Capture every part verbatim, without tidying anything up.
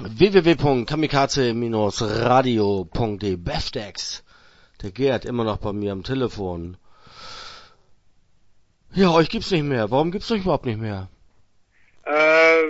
w w w punkt kamikaze radio punkt de. Befdex. Der Gerd immer noch bei mir am Telefon. Ja, euch gibt's nicht mehr. Warum gibt's euch überhaupt nicht mehr? Äh,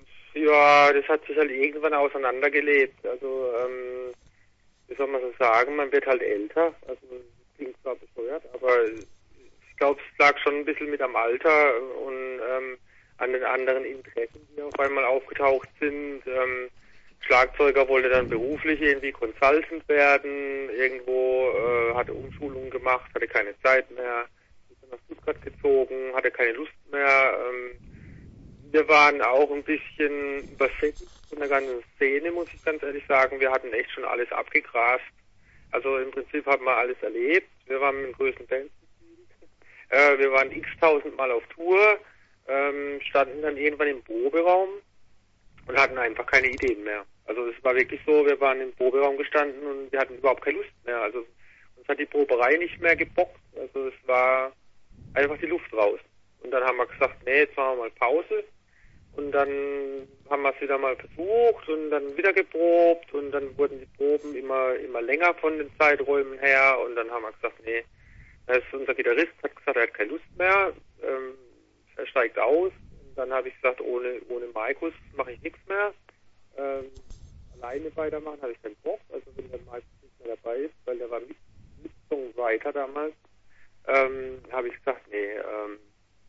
ja, das hat sich halt irgendwann auseinandergelebt. Also, ähm, wie soll man so sagen, man wird halt älter. Also, das klingt zwar bescheuert, aber ich glaube, es lag schon ein bisschen mit am Alter und ähm, an den anderen Interessen, die auf einmal aufgetaucht sind. Ähm, Schlagzeuger wollte dann beruflich irgendwie Consultant werden, irgendwo äh, hatte Umschulungen gemacht, hatte keine Zeit mehr, ist dann nach Stuttgart gezogen, hatte keine Lust mehr. Ähm, wir waren auch ein bisschen übersättigt von der ganzen Szene, muss ich ganz ehrlich sagen. Wir hatten echt schon alles abgegrast. Also im Prinzip haben wir alles erlebt. Wir waren mit den größten Bands gespielt. Äh, wir waren x-tausend Mal auf Tour, ähm, standen dann irgendwann im Proberaum und hatten einfach keine Ideen mehr. Also es war wirklich so, wir waren im Proberaum gestanden und wir hatten überhaupt keine Lust mehr. Also uns hat die Proberei nicht mehr gebockt. Also es war einfach die Luft raus. Und dann haben wir gesagt, nee, jetzt machen wir mal Pause. Und dann haben wir es wieder mal versucht und dann wieder geprobt und dann wurden die Proben immer immer länger von den Zeiträumen her und dann haben wir gesagt, nee, das ist unser Gitarrist hat gesagt, er hat keine Lust mehr, ähm, er steigt aus. Und dann habe ich gesagt, ohne ohne Markus mache ich nichts mehr. Ähm, alleine weitermachen habe ich keinen Bock, also wenn der Markus nicht mehr dabei ist, weil der war mit, mit Songwriter damals, ähm, habe ich gesagt, nee, ähm,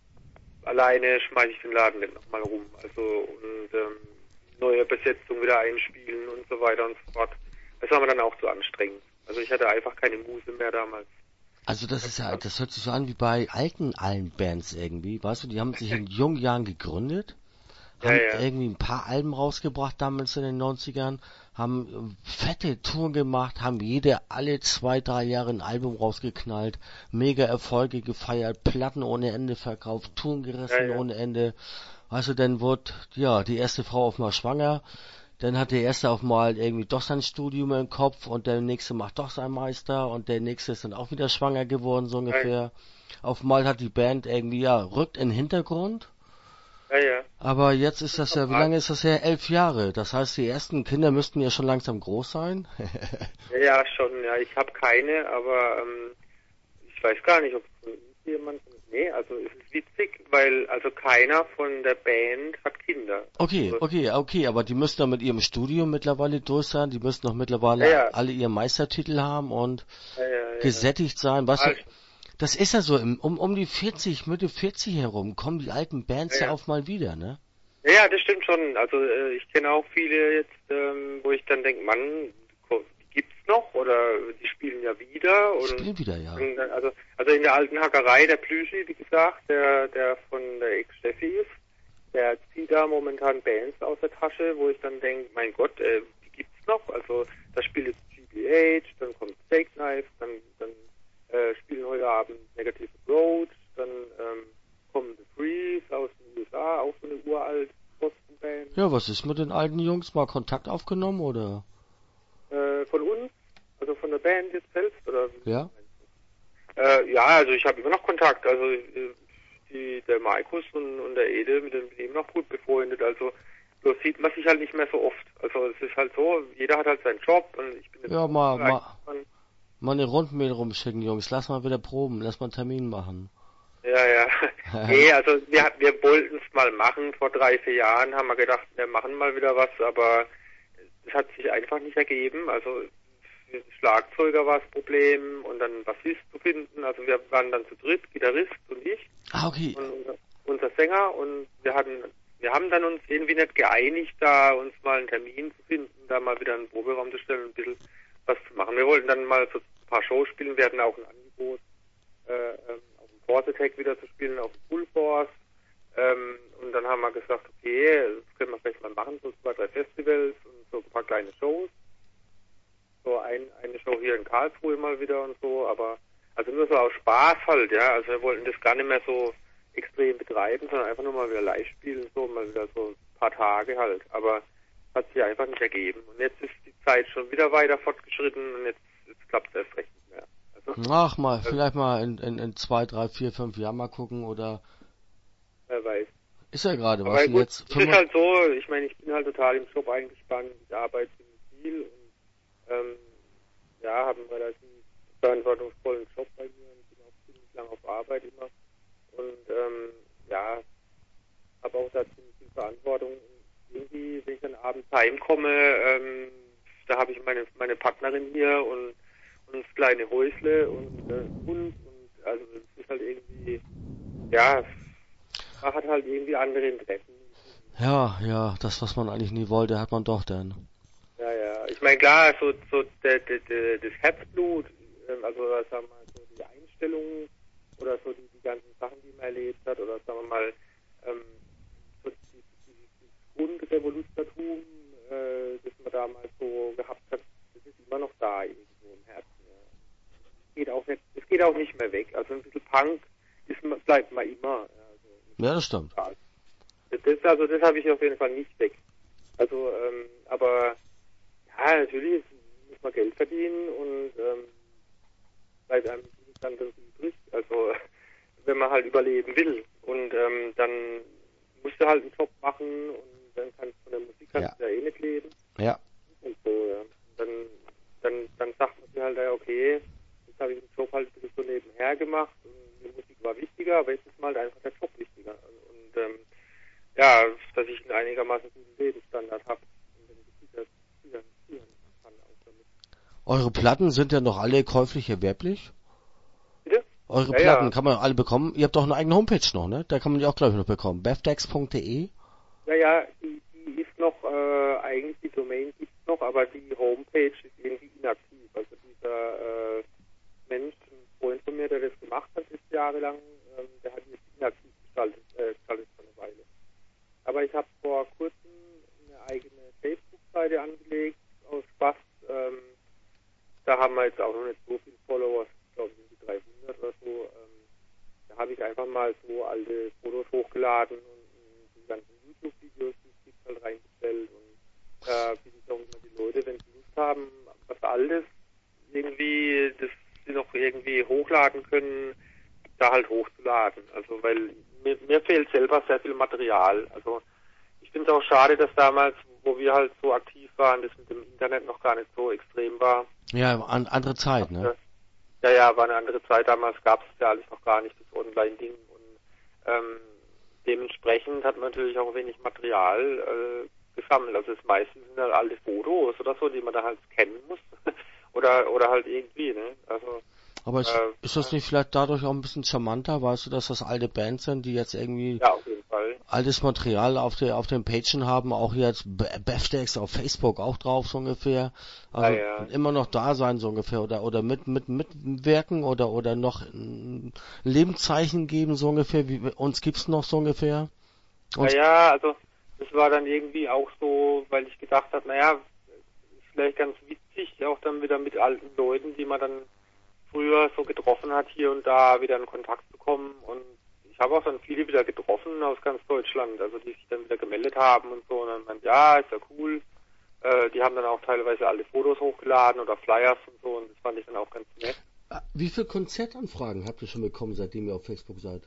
alleine schmeiße ich den Laden nicht nochmal rum. Also und ähm, neue Besetzung wieder einspielen und so weiter und so fort. Das war mir dann auch zu anstrengend. Also ich hatte einfach keine Muse mehr damals. Also das ist ja, das hört sich so an wie bei alten allen Bands irgendwie, weißt du, die haben sich in jungen Jahren gegründet, haben ja, ja. irgendwie ein paar Alben rausgebracht damals in den neunzigern, haben fette Touren gemacht, haben jede, alle zwei, drei Jahre ein Album rausgeknallt, mega Erfolge gefeiert, Platten ohne Ende verkauft, Touren gerissen ja, ja. ohne Ende. Also dann wurde, ja, die erste Frau auf mal schwanger, dann hat der erste auf mal irgendwie doch sein Studium im Kopf und der nächste macht doch sein Meister und der nächste ist dann auch wieder schwanger geworden, so ungefähr. Ja. Auf mal hat die Band irgendwie, ja, rückt in den Hintergrund. Ja, ja. Aber jetzt ist das ja, wie lange ist das her? Elf Jahre. Das heißt, die ersten Kinder müssten ja schon langsam groß sein. ja, ja, schon, ja. Ich habe keine, aber ähm, ich weiß gar nicht, ob jemand... Nee, also es ist witzig, weil also keiner von der Band hat Kinder. Okay, also, okay, okay, aber die müssen doch mit ihrem Studium mittlerweile durch sein, die müssen doch mittlerweile ja, ja. alle ihren Meistertitel haben und ja, ja, ja. gesättigt sein. Weißt also, du, das ist ja so, im, um, um die vierzig, Mitte vierzig herum kommen die alten Bands ja, ja auf mal wieder, ne? Ja, ja, das stimmt schon. Also äh, ich kenne auch viele jetzt, ähm, wo ich dann denke, Mann, die gibt's noch oder die spielen ja wieder. Die oder spielen wieder, ja. Also, also in der alten Hackerei, der Plüschi, wie gesagt, der, der von der Ex-Steffi ist, der zieht da momentan Bands aus der Tasche, wo ich dann denke, mein Gott, äh, die gibt's noch. Also da spielt jetzt G B H, dann kommt Steak Knife, dann, dann äh, spielen heute Abend Negative Road, dann ähm, kommen The Freeze aus den U S A, auch so eine uralt Boston-Band. Ja, was ist mit den alten Jungs? Mal Kontakt aufgenommen, oder? Äh, von uns? Also von der Band jetzt selbst, oder? Ja. Äh, ja, also ich habe immer noch Kontakt. Also die, der Markus und, und der Ede, mit dem bin ich immer noch gut befreundet. Also so sieht man sich halt nicht mehr so oft. Also es ist halt so, jeder hat halt seinen Job und ich bin jetzt ja, mal, mal, von, mal eine Rundmail rumschicken, Jungs. Lass mal wieder proben, lass mal einen Termin machen. Ja, ja. Nee, also wir, wir wollten es mal machen. Vor drei, vier Jahren haben wir gedacht, wir machen mal wieder was, aber es hat sich einfach nicht ergeben. Also Schlagzeuger war das Problem und dann Bassist zu finden. Also wir waren dann zu dritt, Gitarrist und ich. Ah, okay. Und unser, unser Sänger und wir hatten, wir haben dann uns irgendwie nicht geeinigt, da uns mal einen Termin zu finden, da mal wieder einen Proberaum zu stellen und ein bisschen was zu machen. Wir wollten dann mal so ein paar Shows spielen. Wir hatten auch ein Angebot, äh, auf dem Force Attack wieder zu spielen, auf dem Full Force. Ähm, und dann haben wir gesagt, okay, das können wir vielleicht mal machen, so zwei, drei Festivals und so ein paar kleine Shows. So ein, eine Show hier in Karlsruhe mal wieder und so, aber also nur so aus Spaß halt, ja. Also wir wollten das gar nicht mehr so extrem betreiben, sondern einfach nur mal wieder live spielen, so mal wieder so ein paar Tage halt. Aber hat sich einfach nicht ergeben. Und jetzt ist die Zeit schon wieder weiter fortgeschritten und jetzt, jetzt klappt es erst recht nicht mehr. Also, Ach mal, also, vielleicht mal in, in, in zwei, drei, vier, fünf Jahren mal gucken oder wer weiß. Ist ja gerade, Aber was du gut, jetzt... es ist halt so, ich meine, ich bin halt total im Job eingespannt, ich arbeite ziemlich viel und ähm, ja, habe einen relativ verantwortungsvollen Job bei mir und bin auch ziemlich lang auf Arbeit immer und ähm, ja, habe auch da ziemlich viel Verantwortung und irgendwie, wenn ich dann abends heimkomme, ähm, da habe ich meine meine Partnerin hier und, und das kleine Häusle und äh, Hund und also es ist halt irgendwie, ja, man hat halt irgendwie andere Interessen. Ja, ja, das, was man eigentlich nie wollte, hat man doch dann. Ja, ja. Ich meine, klar, so, so der, der, der, das Herzblut, ähm, also sagen wir mal, so die Einstellung oder so die, die ganzen Sachen, die man erlebt hat, oder sagen wir mal, ähm, so die, die, das Grundrevolutionärtum, äh, das man damals so gehabt hat, das ist immer noch da irgendwo im Herzen. Ja. Es geht auch nicht, es geht auch nicht mehr weg. Also ein bisschen Punk ist, bleibt man immer. Ja, also, Ja, das stimmt. das, also das habe ich auf jeden Fall nicht weg. Also, ähm, aber ja, natürlich muss man Geld verdienen und ähm, bleibt einem nichts anderes übrig. Also wenn man halt überleben will und ähm, dann musst du halt einen Job machen und dann kannst du von der Musik kannst Ja. du ja eh nicht leben. Ja. Und so, ja. Und dann, dann, dann sagt man sich halt, ja, okay, jetzt habe ich den Job halt ein bisschen so nebenher gemacht und die Musik war wichtiger, aber jetzt ist mal halt einfach der Job wichtiger. Und ähm, ja, dass ich einen einigermaßen guten Lebensstandard habe und dann wieder führen, führen kann auch damit. Eure Platten sind ja noch alle käuflich erwerblich? Bitte? Eure Ja, Platten ja. kann man alle bekommen. Ihr habt doch eine eigene Homepage noch, ne? Da kann man die auch, glaube ich, noch bekommen. befdex punkt de. Ja, ja, die, die ist noch, äh, eigentlich die Domain gibt's noch, aber die Homepage ist irgendwie inaktiv. Also dieser äh, Mensch, ein Freund von mir, der das gemacht hat, ist jahrelang, ähm, der hat die jetzt inaktiv gestaltet, äh, gestaltet vor einer Weile. Aber ich habe vor kurzem eine eigene Facebook-Seite angelegt, aus Spaß. Ähm, da haben wir jetzt auch noch nicht so viele Follower, ich glaube um die dreihundert oder so. Ähm, da habe ich einfach mal so alte Fotos hochgeladen und, und die ganzen YouTube-Videos, die es gibt, halt reingestellt. Und da äh, bitte ich auch immer die Leute, wenn sie Lust haben, was Altes irgendwie, das sie noch irgendwie hochladen können, da halt hochzuladen. Also weil mir, mir fehlt selber sehr viel Material. Also ich finde es auch schade, dass damals, wo wir halt so aktiv waren, das mit dem Internet noch gar nicht so extrem war. Ja, an, andere Zeit, ne? Ja, ja, war eine andere Zeit. Damals gab es ja alles noch gar nicht, das Online-Ding. Und ähm, dementsprechend hat man natürlich auch wenig Material äh, gesammelt. Also das meiste sind halt alte Fotos oder so, die man da halt scannen muss. oder oder halt irgendwie, ne? Also Aber ist, äh, ist das nicht vielleicht dadurch auch ein bisschen charmanter, weißt du, dass das alte Bands sind, die jetzt irgendwie ja, auf jeden Fall. altes Material auf der auf den Pagen haben, auch jetzt Befdex auf Facebook auch drauf so ungefähr, also ja, ja. immer noch da sein so ungefähr oder oder mit mit mitwirken oder oder noch ein Lebenszeichen geben so ungefähr, wie uns gibt's noch so ungefähr. Und ja, ja, also das war dann irgendwie auch so, weil ich gedacht habe, naja, ist vielleicht ganz witzig, auch dann wieder mit alten Leuten, die man dann früher so getroffen hat, hier und da wieder in Kontakt zu kommen. Und ich habe auch dann viele wieder getroffen aus ganz Deutschland, also die sich dann wieder gemeldet haben und so. Und dann meint, ja, ist ja cool. Äh, die haben dann auch teilweise alte Fotos hochgeladen oder Flyers und so. Und das fand ich dann auch ganz nett. Wie viele Konzertanfragen habt ihr schon bekommen, seitdem ihr auf Facebook seid?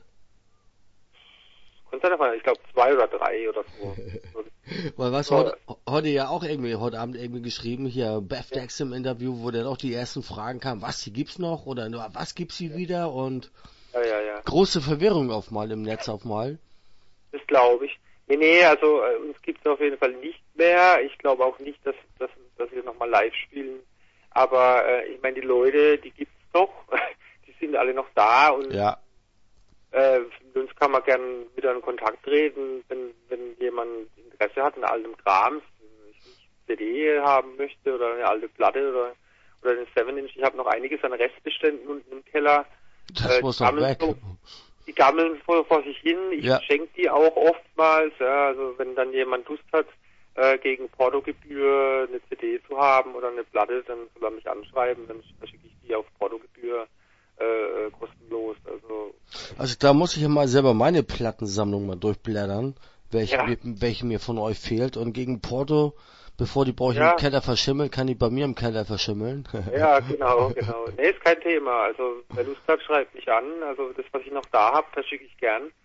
Konzertanfragen, ich glaube zwei oder drei oder so. Weil was, heute, heute ja auch irgendwie, heute Abend irgendwie geschrieben, hier Befdex im Interview, wo dann auch die ersten Fragen kamen, was, die gibt's noch oder nur, was gibt's hier ja. wieder und ja, ja, ja. große Verwirrung auf mal im Netz auf mal. Das glaube ich. Nee, nee, also äh, uns gibt's auf jeden Fall nicht mehr. Ich glaube auch nicht, dass, dass, dass wir nochmal live spielen. Aber äh, ich meine, die Leute, die gibt's doch, die sind alle noch da und ja. Äh, mit uns kann man gern wieder in Kontakt treten, wenn, wenn jemand Interesse hat, einen alten Krams, eine C D haben möchte oder eine alte Platte oder, oder eine seven Inch. Ich habe noch einiges an Restbeständen unten im Keller. Das äh, muss doch weg. So, die gammeln vor, vor sich hin. Ich ja. schenke die auch oftmals. Ja, also wenn dann jemand Lust hat, äh, gegen Portogebühr eine C D zu haben oder eine Platte, dann soll er mich anschreiben, dann schicke ich die auf Portogebühr. Äh, kostenlos, also. Also da muss ich ja mal selber meine Plattensammlung mal durchblättern, welche, ja. mir, welche mir von euch fehlt und gegen Porto, bevor die bei euch ja. im Keller verschimmeln, kann die bei mir im Keller verschimmeln. Ja, genau, genau. Nee, ist kein Thema, also wer Lust hat, schreibt mich an, also das, was ich noch da habe, das schicke ich gern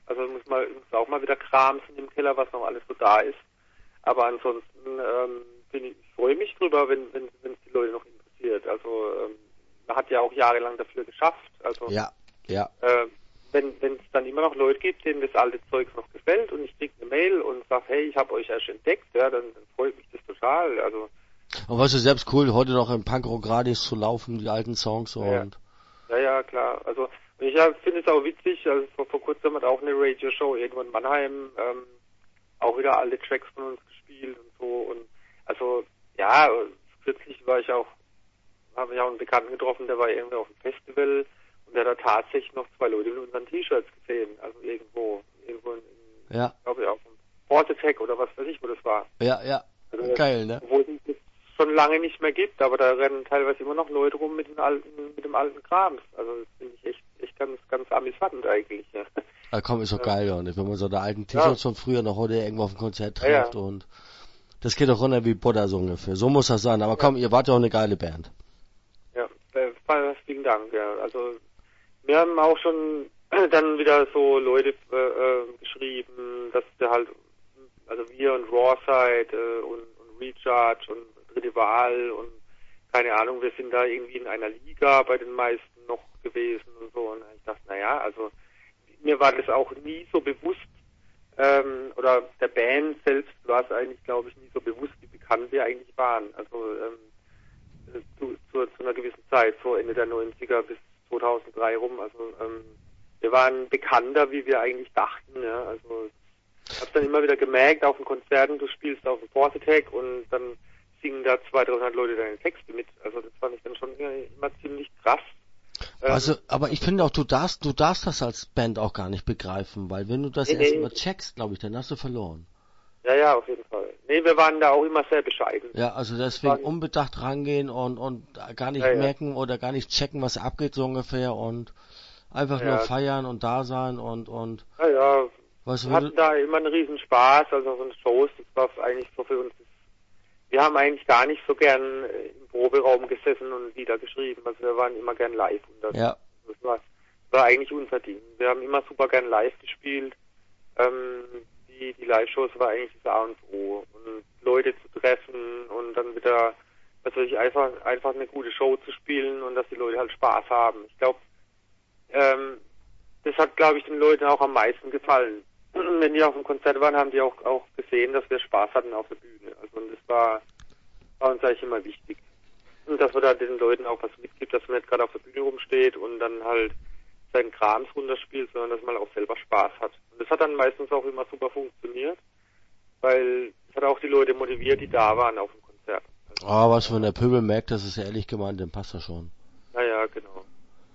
Also muss mal muss auch mal wieder kramsen im Keller, was noch alles so da ist. Aber ansonsten ähm, bin ich, ich freue mich drüber, wenn wenn wenn es die Leute noch interessiert. Also ähm, man hat ja auch jahrelang dafür geschafft. Also Ja, ja. äh, wenn wenn es dann immer noch Leute gibt, denen das alte Zeug noch gefällt und ich kriege eine Mail und sage, hey, ich habe euch erst entdeckt, ja, dann, dann freut mich das total. Also Und was ist selbst cool, heute noch im Punkrock Radis zu laufen, die alten Songs ja, und... ja, ja, klar. Also und ich ja, finde es auch witzig, also vor, vor kurzem hat auch eine Radio-Show irgendwo in Mannheim ähm, auch wieder alte Tracks von uns gespielt und so und also ja, kürzlich war ich auch, habe ich auch einen Bekannten getroffen, der war irgendwie auf dem Festival und der hat da tatsächlich noch zwei Leute mit unseren T-Shirts gesehen, also irgendwo, irgendwo in, in Ja, glaube ich, auf dem Force Attack oder was weiß ich, wo das war. ja, ja. Also, Geil, ne? obwohl es das schon lange nicht mehr gibt, aber da rennen teilweise immer noch Leute rum mit den alten, mit dem alten Krams. Also das finde ich echt, echt ganz, ganz amüsant eigentlich. Ja. Ah, komm, ist doch Ja. geil, ja. Wenn man so eine alten Ja. T-Shirts von früher noch heute irgendwo auf dem Konzert Ja, ja. trifft und das geht doch runter wie Butter so ungefähr. So muss das sein. Aber Ja. komm, ihr wart ja auch eine geile Band. Ja, äh, vielen Dank. Ja. Also wir haben auch schon dann wieder so Leute äh, äh, geschrieben, dass wir halt, also wir und Rawside äh, und, und Recharge und Dritte Wahl und keine Ahnung, wir sind da irgendwie in einer Liga bei den meisten noch gewesen und so. Und ich dachte, naja, also mir war das auch nie so bewusst, ähm, oder der Band selbst war es eigentlich, glaube ich, nie so bewusst, wie bekannt wir eigentlich waren. Also ähm, zu, zu, zu einer gewissen Zeit, so Ende der neunziger bis zweitausenddrei rum. Also ähm, wir waren bekannter, wie wir eigentlich dachten. Ja. Also ich habe dann immer wieder gemerkt, auf den Konzerten, du spielst auf dem Force Attack und dann singen da zweihundert, dreihundert Leute deine Texte mit. Also das fand ich dann schon immer ziemlich krass. Also, aber ich finde auch, du darfst, du darfst das als Band auch gar nicht begreifen, weil wenn du das Nee, erst nee. mal checkst, glaube ich, dann hast du verloren. Ja, ja, auf jeden Fall. Nee, wir waren da auch immer sehr bescheiden. Ja, also deswegen Waren- unbedacht rangehen und, und gar nicht Ja, ja. merken oder gar nicht checken, was abgeht so ungefähr und einfach Ja, nur ja. feiern und da sein und, und, Ja, ja, was wir würde, hatten da immer einen riesen Spaß, also so ein Shows, das war eigentlich so für uns. Wir haben eigentlich gar nicht so gern äh, im Proberaum gesessen und Lieder geschrieben, also wir waren immer gern live. Und das, ja, das war, war eigentlich unser Ding. Wir haben immer super gern live gespielt. Ähm, die die Live-Shows war eigentlich das A und O. Und Leute zu treffen und dann wieder, was weiß ich, einfach, einfach eine gute Show zu spielen und dass die Leute halt Spaß haben. Ich glaube, ähm, das hat, glaube ich, den Leuten auch am meisten gefallen. Wenn die auf dem Konzert waren, haben die auch, auch gesehen, dass wir Spaß hatten auf der Bühne. Also und das war, war uns eigentlich immer wichtig. Und dass man da den Leuten auch was mitgibt, dass man nicht gerade auf der Bühne rumsteht und dann halt seinen Krams runterspielt, sondern dass man auch selber Spaß hat. Und das hat dann meistens auch immer super funktioniert, weil es hat auch die Leute motiviert, die da waren auf dem Konzert. Also, ah, was wenn der Pöbel merkt, das ist ehrlich gemeint, dann passt das schon. naja, genau.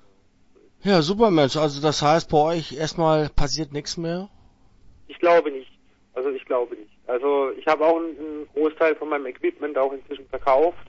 Ja, super Mensch, also das heißt bei euch erstmal passiert nichts mehr? Ich glaube nicht. Also ich glaube nicht. Also ich habe auch einen, einen Großteil von meinem Equipment auch inzwischen verkauft.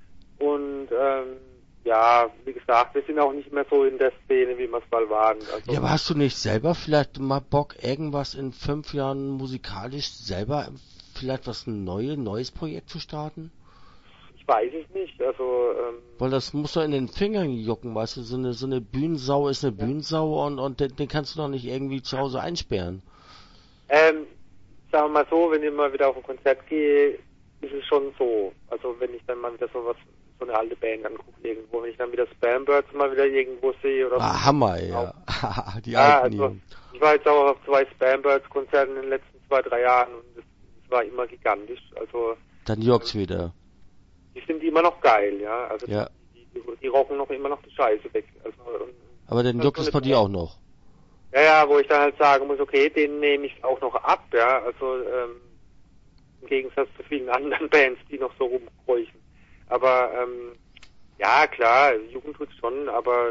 Und ähm, ja, wie gesagt, wir sind auch nicht mehr so in der Szene, wie wir es mal waren. Also, Ja, aber hast du nicht selber vielleicht mal Bock, irgendwas in fünf Jahren musikalisch selber vielleicht was ein neues, neues Projekt zu starten? ich weiß es nicht. Also ähm, Weil das muss doch in den Fingern jucken, weißt du, so eine, so eine Bühnensau ist eine Ja. Bühnensau und, und den, den kannst du doch nicht irgendwie zu Hause einsperren. ähm, sagen wir mal so, wenn ich mal wieder auf ein Konzert gehe, ist es schon so. Also wenn ich dann mal wieder sowas, so eine alte Band angucke irgendwo, wenn ich dann wieder Spambirds mal wieder irgendwo sehe oder Ah, so. Hammer, ja. Die Ja, alten also Jungs. ich war jetzt auch auf zwei Spambirds-Konzerten in den letzten zwei, drei Jahren und es, es war immer gigantisch. Also Dann juckt's wieder. die sind immer noch geil, ja. Also Ja. die, die, die rocken noch immer noch die Scheiße weg. Also und, Aber dann das juckt ist es so bei eine dir Band. auch noch. Ja, ja, wo ich dann halt sagen muss, okay, den nehme ich auch noch ab, ja. Also ähm, im Gegensatz zu vielen anderen Bands, die noch so rumkräuchen. Aber ähm, ja, klar, Jugend tut's schon, aber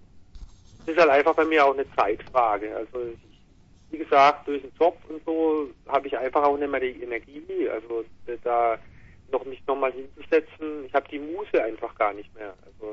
es ist halt einfach bei mir auch eine Zeitfrage. Also ich, wie gesagt, durch den Job und so habe ich einfach auch nicht mehr die Energie, also da noch mich nochmal hinzusetzen. Ich habe die Muße einfach gar nicht mehr. Also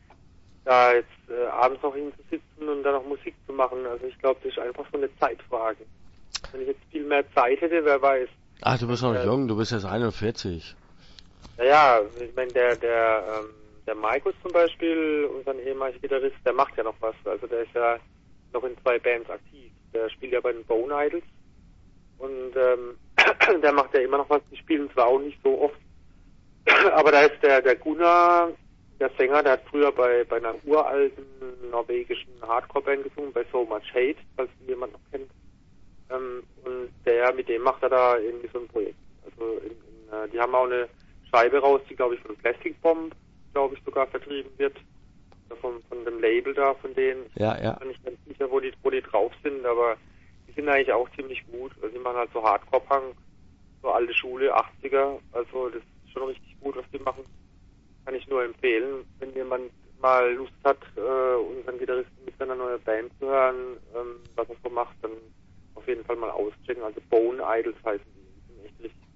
da jetzt äh, abends noch hinzusitzen und dann noch Musik zu machen. Also ich glaube, das ist einfach so eine Zeitfrage. Wenn ich jetzt viel mehr Zeit hätte, wer weiß. Ach, du bist noch Äh, jung, du bist jetzt einundvierzig. Naja, ich meine, der, der, ähm, der Markus zum Beispiel, unser ehemaliger Gitarrist, der macht ja noch was. Also der ist ja noch in zwei Bands aktiv. der spielt ja bei den Bone Idols. Und ähm, der macht ja immer noch was. Die spielen zwar auch nicht so oft, aber da ist der, der Gunnar, der Sänger, der hat früher bei, bei einer uralten norwegischen Hardcore-Band gesungen, bei So Much Hate, falls jemand noch kennt. Ähm, und der, mit dem macht er da irgendwie so ein Projekt. Also in, in, äh, die haben auch eine Scheibe raus, die glaube ich von Plastic Bomb, glaube ich, sogar vertrieben wird. Von, von dem Label da, von denen. Ja, ja. Ich bin nicht ganz sicher, wo die, wo die drauf sind, aber die sind eigentlich auch ziemlich gut. Also die machen halt so Hardcore-Punk, so alte Schule, achtziger. Also das ist schon richtig gut, was die machen. Kann ich nur empfehlen, wenn jemand mal Lust hat, äh, unseren Gitarristen mit seiner neuen Band zu hören, ähm, was er so macht, dann auf jeden Fall mal auschecken. Also Bone Idols heißen die. Die sind echt richtig.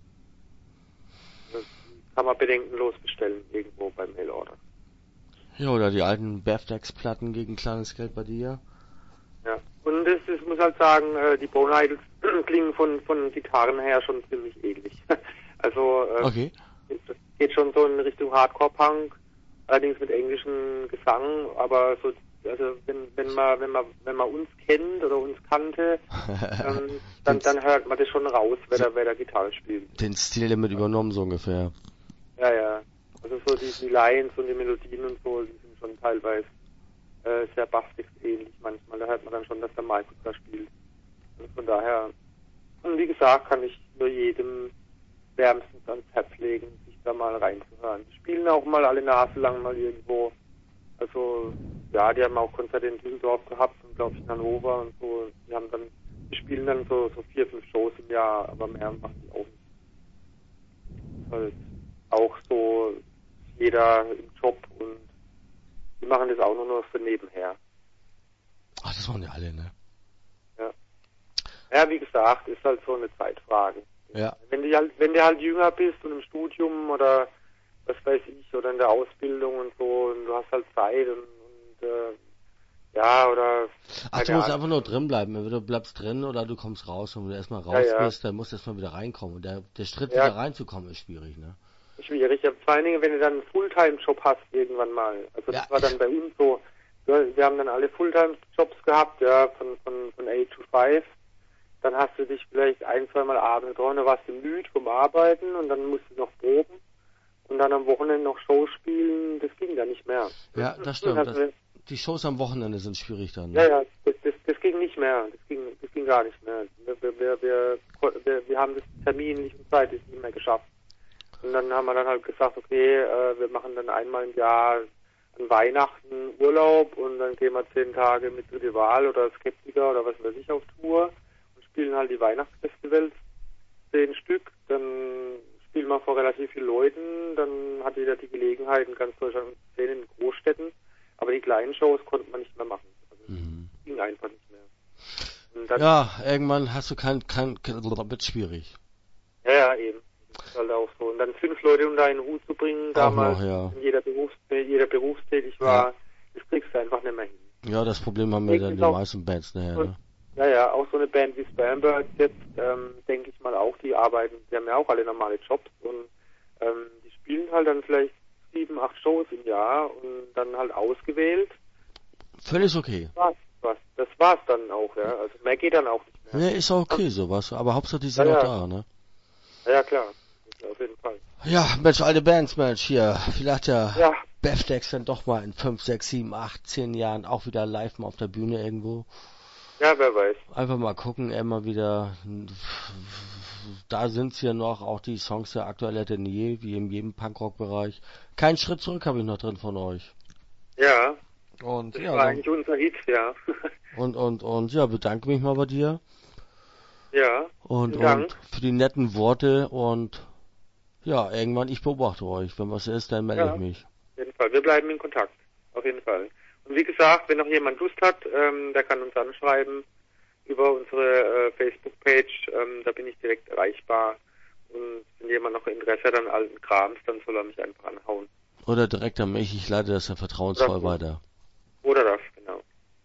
Das kann man bedenkenlos bestellen irgendwo beim Mail-Order. Ja, oder die alten Baftex-Platten gegen kleines Geld bei dir. Ja, und es, ich muss halt sagen, äh, die Bone Idols klingen von, von Gitarren her schon ziemlich ähnlich. Also, äh, Okay. es geht schon so in Richtung Hardcore-Punk, allerdings mit englischem Gesang, aber so, also wenn, wenn man, wenn man, wenn man uns kennt oder uns kannte, ähm, dann, dann hört man das schon raus, wer da, wer da Gitarre spielt. Den Stil damit übernommen, so ungefähr. Ja, ja. Also so die, die Lines und die Melodien und so, die sind schon teilweise äh, sehr Baftex ähnlich manchmal. Da hört man dann schon, dass der Markus da spielt. Also von daher, und wie gesagt, kann ich nur jedem wärmstens ans Herz legen, sich da mal reinzuhören. Die spielen auch mal alle Nase lang mal irgendwo. Also, ja, die haben auch Konzerte in Düsseldorf gehabt und glaube ich in Hannover und so. Die haben dann, die spielen dann so, so vier, fünf Shows im Jahr, aber mehr machen die auch nicht. Halt auch so jeder im Job und die machen das auch nur noch so nebenher. Ach, das machen ja alle, ne? Ja. Ja, wie gesagt, ist halt so eine Zeitfrage. Ja. Wenn du halt, wenn du halt jünger bist und im Studium oder was weiß ich, oder in der Ausbildung und so, und du hast halt Zeit und, und äh, ja, oder... Ach, du musst einfach nur drin bleiben. Entweder du bleibst drin oder du kommst raus. Und wenn du erstmal raus ja, ja. bist, dann musst du erstmal wieder reinkommen. Und der, der Schritt, ja. wieder reinzukommen, ist schwierig, ne? Schwierig. Ja, vor allen Dingen, wenn du dann einen Fulltime-Job hast irgendwann mal. Also das ja. war dann bei uns so, wir haben dann alle Fulltime-Jobs gehabt, ja, von, von, von eight to five. Dann hast du dich vielleicht ein, zweimal abends getroffen, da warst du müde vom Arbeiten und dann musst du noch proben und dann am Wochenende noch Show spielen, das ging dann nicht mehr. Ja, das stimmt. Das, die Shows am Wochenende sind schwierig dann. Ne? Ja, ja, das, das, das ging nicht mehr. Das ging, das ging gar nicht mehr. Wir, wir, wir, wir, wir haben das terminlich und zeitlich nicht mehr geschafft. Und dann haben wir dann halt gesagt, okay, äh, wir machen dann einmal im Jahr an Weihnachten Urlaub und dann gehen wir zehn Tage mit Rival oder Skeptiker oder was weiß ich auf Tour und spielen halt die Weihnachtsfestivals, zehn Stück. Dann spielen wir vor relativ vielen Leuten, dann hat jeder die Gelegenheit in ganz Deutschland zu sehen, in den Großstädten. Aber die kleinen Shows konnte man nicht mehr machen. Also mhm. ging einfach nicht mehr. Und dann, ja, irgendwann hast du kein, kein, kein wird schwierig. Ja, ja, eben. Das ist halt auch so. Und dann fünf Leute unter einen Hut zu bringen, damals, noch, ja. wenn jeder, Berufs jeder berufstätig war, ja. Das kriegst du einfach nicht mehr hin. Ja, das Problem haben wir dann die meisten Bands nachher, ne? Ja, ja, auch so eine Band wie Spambirds jetzt, ähm, denke ich mal auch, die arbeiten, die haben ja auch alle normale Jobs und ähm, die spielen halt dann vielleicht sieben, acht Shows im Jahr und dann halt ausgewählt. Völlig okay. Das war's, was, das war's dann auch, ja. Also mehr geht dann auch nicht mehr. Ja, ist auch okay sowas, aber Hauptsache die sind ja, auch ja. da, ne? Ja, ja, klar. Auf jeden Fall. Ja, Mensch, alte Bands, Mensch, hier. Vielleicht ja, ja. Baftex dann doch mal in fünf, sechs, sieben, acht, zehn Jahren auch wieder live mal auf der Bühne irgendwo. Ja, wer weiß. Einfach mal gucken, immer wieder. Da sind sie ja noch, auch die Songs ja aktueller denn je, wie in jedem Punkrock-Bereich. Kein Schritt zurück habe ich noch drin von euch. Ja. Und, das ja, war dann, eigentlich unser Hit, ja. und, und, und, ja, bedanke mich mal bei dir. Ja. Und, Dank. und für die netten Worte und ja, irgendwann, ich beobachte euch. Wenn was ist, dann melde ja, ich mich. Auf jeden Fall. Wir bleiben in Kontakt. Auf jeden Fall. Und wie gesagt, wenn noch jemand Lust hat, ähm, der kann uns anschreiben über unsere äh, Facebook-Page. Ähm, da bin ich direkt erreichbar. Und wenn jemand noch Interesse hat an alten Krams, dann soll er mich einfach anhauen. Oder direkt an mich. Ich leite das ja vertrauensvoll Oder, weiter. Oder das.